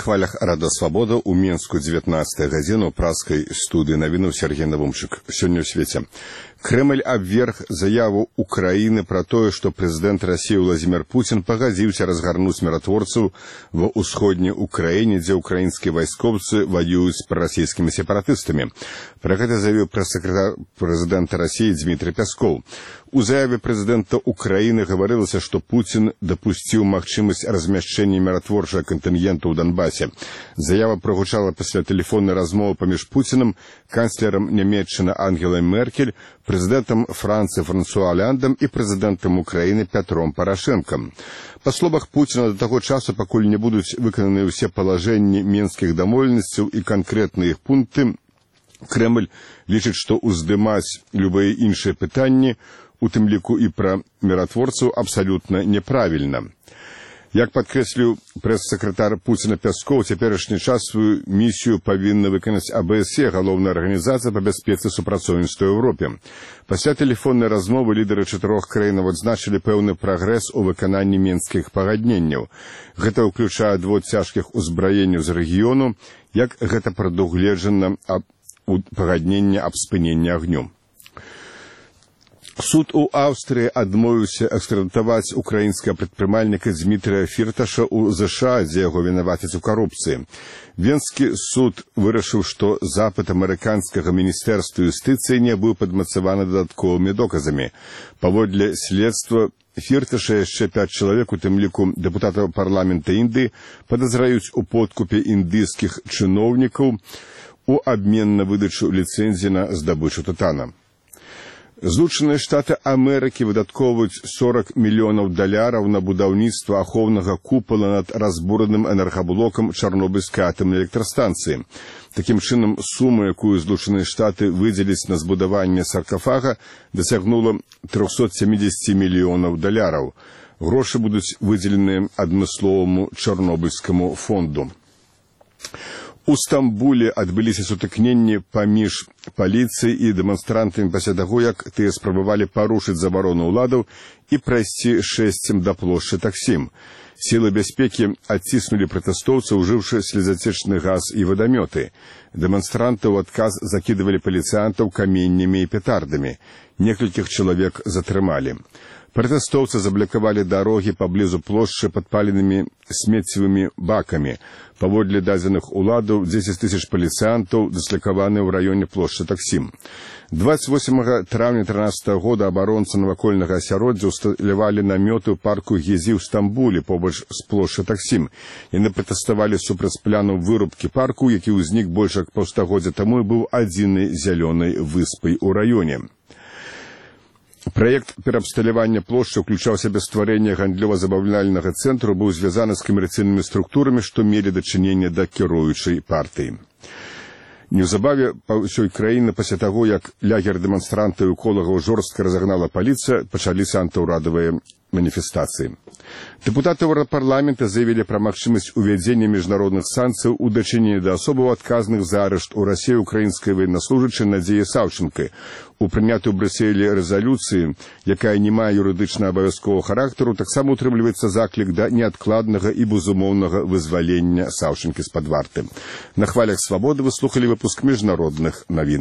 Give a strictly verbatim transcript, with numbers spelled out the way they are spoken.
На хвалях Рада Свабода у Менску дзевятнаццатая гадзіна ў праскай студыі навінаў Сергей Навумчык. Сёння ў свеце. Кремль абверг заяву Украины про тое, што прэзідэнт России Владимир Путин пагадзіўся разгарнуць міратворцаў ва ўсходняй Украіне, дзе украінскія вайскоўцы ваююць з прарасійскімі сепаратыстамі. Пра гэта заявіў прэс-сакратар прэзідэнта России Дмитрий Пясков. У заяве прэзідэнта Украины гаварылася, што Путин дапусціў магчымасць размяшчэння міратворчага кантынгенту ў Донбасе. Заява прагучала пасля тэлефоннай размовы паміж Путиным, канцлерам Нямецчыны Ангелай Меркель, прэзідэнтам Францыі Франсуа Оляндам і прэзідэнтам Украіны Пятром Парашэнкам. Па словах Путина, да таго часу, пакуль не будуць выкананы ўсе палажэнні менскіх дамоўленасцяў і канкрэтныя іх пункты, Кремль лічыць, што ўздымаць любыя іншыя пытанні, у тым ліку і пра міратворцаў, абсалютна неправільна. Як падкрэсліў прэс-сакратар Путина Пясков, цяперашні час сваю місію павінна выканаць А Б С Е, галоўная арганізацыя па бяспецы супрацоўніцтва ў Еўропе. Пасля тэлефоннай размовы лідары чатырох краінаў адзначылі пэўны прагрэс у выкананні менскіх пагадненняў. Гэта ўключае адвод цяжкіх узбраенняў з рэгіёну, як гэта прадугледжана у пагадненні аб спыненні агню. Суд у Аўстрыі адмовіўся экстрадытаваць украінскага прадпрымальніка Дмітрія Фірташа ў ЗША, дзе яго вінавацяць у карупцыі. Венскі суд вырашыў, што запыт амерыканскага міністэрства юстыцыі не быў падмацаваны дадатковымі доказамі. Паводле следства, Фірташа яшчэ пяць чалавек, у тым ліку дэпутатаў парламента Індыі, падазраюць у подкупе індыйскіх чыноўнікаў у абмен на выдачу ліцэнзіі на здабычу тытана. Злучаныя Штаты Амерыкі выдаткоўваюць сорок мільёнаў даляраў на будаўніцтва ахоўнага купала над разбураным энергаблокам Чарнобыльскай атамнай электрастанцыі. Такім чынам, сума, якую Злучаныя Штаты выдзеляць на збудаванне саркафага, дасягнула трохсот сямідзесяці мільёнаў даляраў. Грошы будуць выдзеленыя адмысловаму Чарнобыльскаму фонду. У Стамбуле адбыліся сутыкненні паміж паліцыяй і дэманстрантамі пасля таго, як тыя спрабавалі парушыць забарону ўладаў і прайсці шэсцем да плошчы Таксім. Сілы бяспекі адціснулі пратэстоўцаў, ужыўшы слезацечны газ і вадамёты. Дэманстранты ў адказ закідывалі паліцыянтаў каменнямі і петардамі. Некалькіх чалавек затрымалі. Пратэстоўцы заблакавалі дарогі паблізу плошчы падпаленымі смеццевымі бакамі. Паводле дадзеных уладаў, дзесяць тысяч паліцыянтаў дыслакаваны ў раёне плошчы Таксім. дваццаць восьмага траўня трынаццатага года абаронцы навакольнага асяроддзя ўсталявалі намёты ў парку Гезі ў Стамбуле побач з плошчы Таксім. Яны пратэставалі супраць плану вырубкі парку, які ўзнік больш як паўстагоддзя таму і быў адзінай зялёнай выспай у раёне. Праект пераабсталявання плошчы ўключаў сябе стварэнне гандлёва-забаўляльнага цэнтру, быў звязаны з камерцыйнымі структурамі, што мелі дачыненне да кіруючай партыі. Неўзабаве па ўсёй краіне пасля таго, як лягер дэманстрантаў і эколагаў жорстка разагнала паліцыя, пачаліся антыўрадавыя маніфестацыі. Дэпутаты Еўрапарламента заявілі пра магчымасць увядзення міжнародных санкцыяў у дачыненні да асобаў адказных за арышт у Расіі украінскай ваеннаслужачай Надзеі Саўчэнкай. У прынятай у Брюсселі рэзалюцыі, якая не мае юрыдычна абавязковага характару, таксама утрымліваецца заклік да неадкладнага і безумоўнага вызвалення Саўчэнкі з-пад варты. На хвалях Свабоды вы слухалі выпуск міжнародных навін.